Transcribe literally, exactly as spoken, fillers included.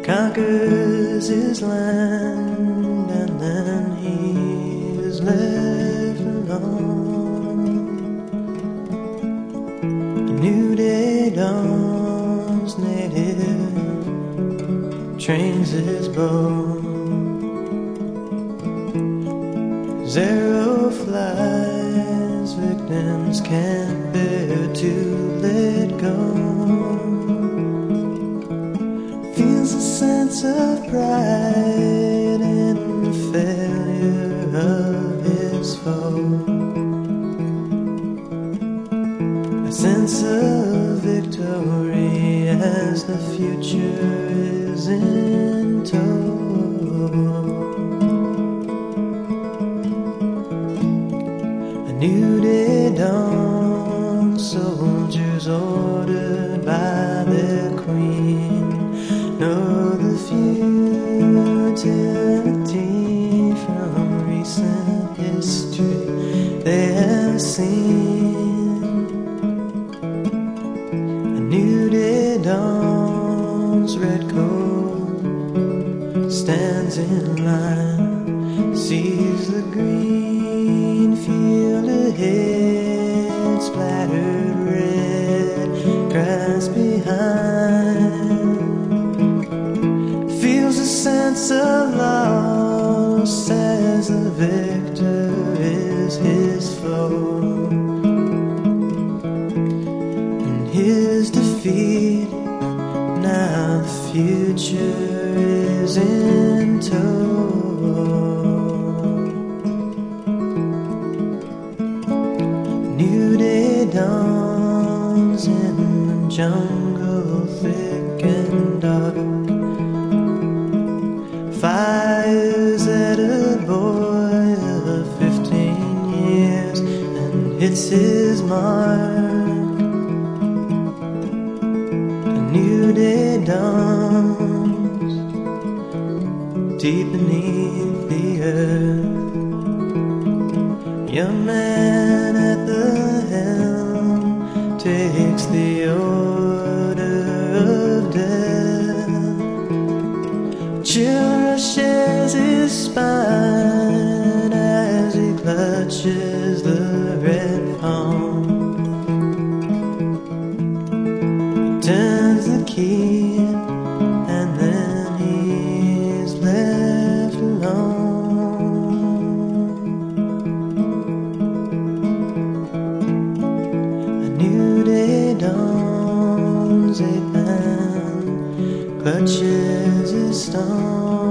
conquers his land, and then he is left alone. A new day dawns, native trains his bow. Zero flies, victims can't bear to let go. Feels a sense of pride in the failure of his foe. A sense of victory as the future is in tow. A new day dawns, soldiers ordered by their queen know the futility from recent history they have seen. A new day dawns, red coat stands in line, sees the green field ahead, splattered red grass behind. Feels a sense of loss as the victor is his foe. And his defeat, now the future is in tow. New day dawns in the jungle, thick and dark. Fires at a boy of fifteen years and hits his mark. A new day dawns deep beneath the earth. Young man at the helm takes the order of death. Chill rushes his spine as he clutches the red palm. He turns the key and then he's left alone. A new day dawns, a man clutches his stone.